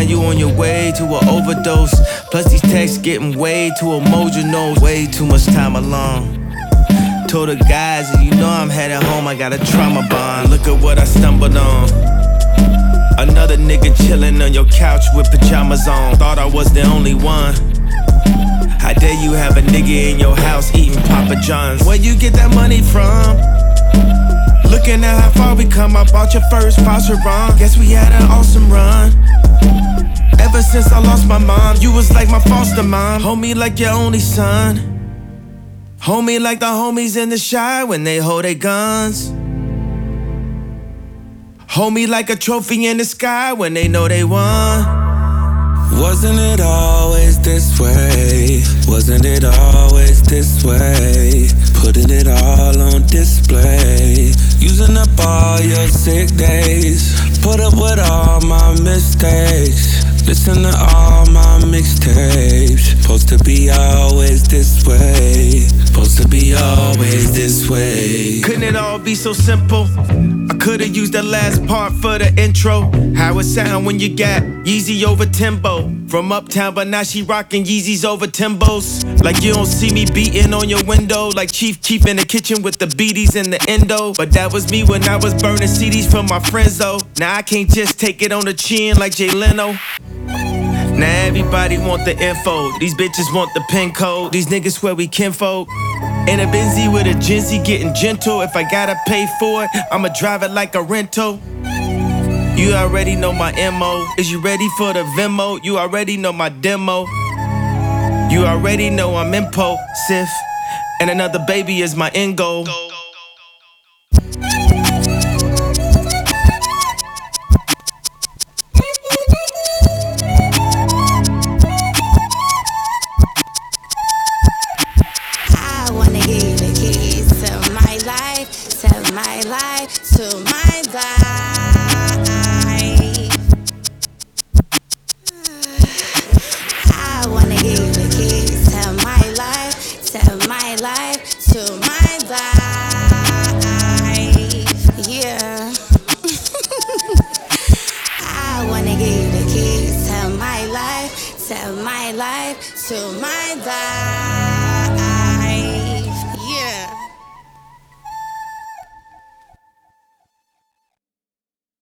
you on your way to an overdose. Plus these texts getting way too emotional. Way too much time alone. Told the guys, and you know I'm headed home, I got a trauma bond. Look at what I stumbled on. Another nigga chillin' on your couch with pajamas on. Thought I was the only one. How dare you have a nigga in your house eating Papa John's? Where you get that money from? Looking at how far we come, I bought your first Vacheron. Guess we had an awesome run. Ever since I lost my mom, you was like my foster mom. Hold me like your only son. Hold me like the homies in the shy when they hold their guns. Hold me like a trophy in the sky when they know they won. Wasn't it always this way? Wasn't it always this way? Putting it all on display. Using up all your sick days. Put up with all my mistakes. Listen to all my mixtapes. Supposed to be always this way. Supposed to be always this way. Couldn't it all be so simple? I could've used the last part for the intro. How it sound when you got Yeezy over Timbo. From Uptown, but now she rockin' Yeezys over Timbos. Like you don't see me beating on your window. Like Chief in the kitchen with the beaties and the endo. But that was me when I was burning CDs from my friends though. Now I can't just take it on the chin like Jay Leno. Now everybody want the info. These bitches want the pin code. These niggas swear we kinfolk. In a Benzie with a Genzy getting gentle. If I gotta pay for it, I'ma drive it like a rental. You already know my MO. Is you ready for the Venmo? You already know my demo. You already know I'm impulsive. And another baby is my end goal. To my life, to my life.